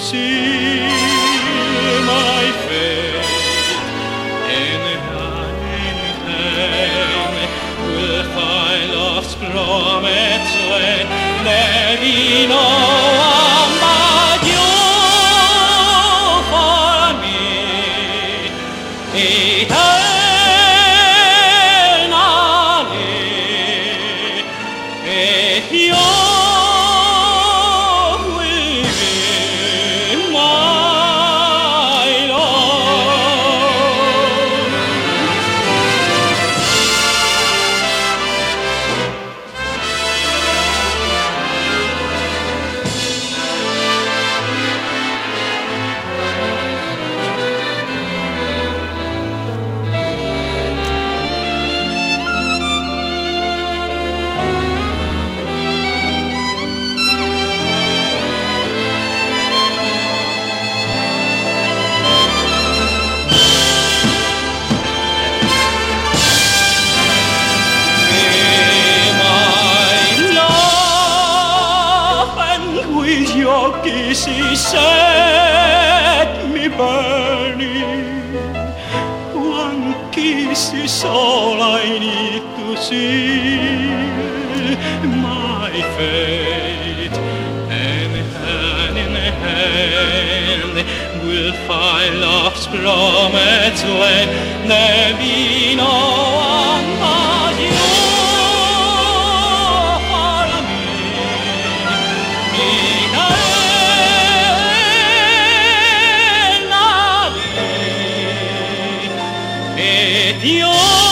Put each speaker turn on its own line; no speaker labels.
see my fate in hand will find love's promised land. There be no one but you for me. Eternally, if you with your kisses set me burning. One kiss is all I need to seal my fate, and hand in hand we'll find love's promised land. There be no one but you. Dios.